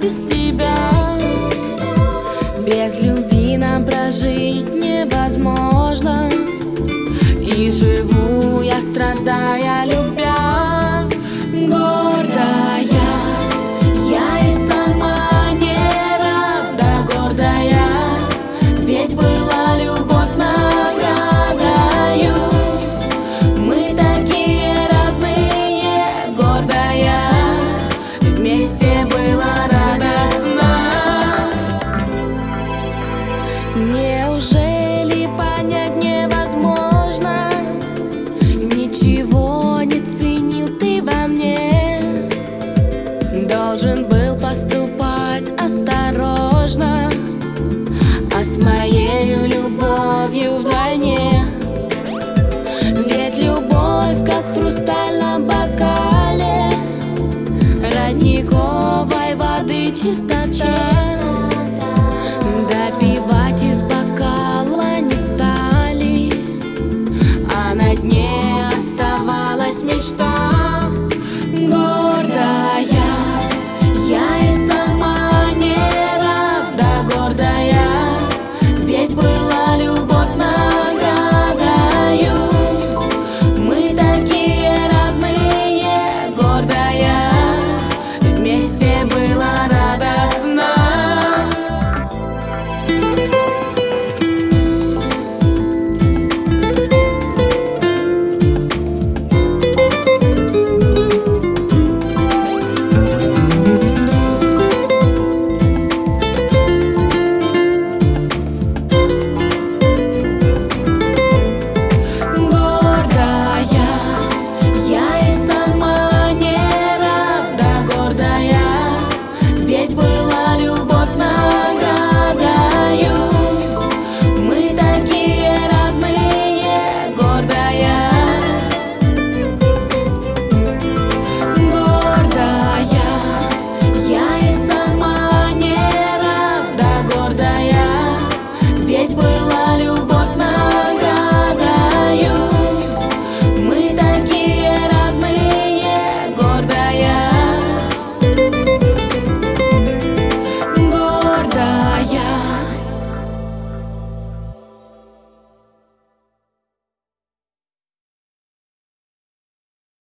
без тебя. Без любви нам прожить невозможно, и живу я, страдая, любя. Гордая, я и сама не рада, гордая, ведь была любовь наградою. Мы такие разные, гордая, вместе было радостно. Неужели понять невозможно? Ничего не ценил ты во мне. Должен был поступать осторожно, а с моею любовью вдвойне. Ведь любовь, как в хрустальном бокале родниковой воды чистоты.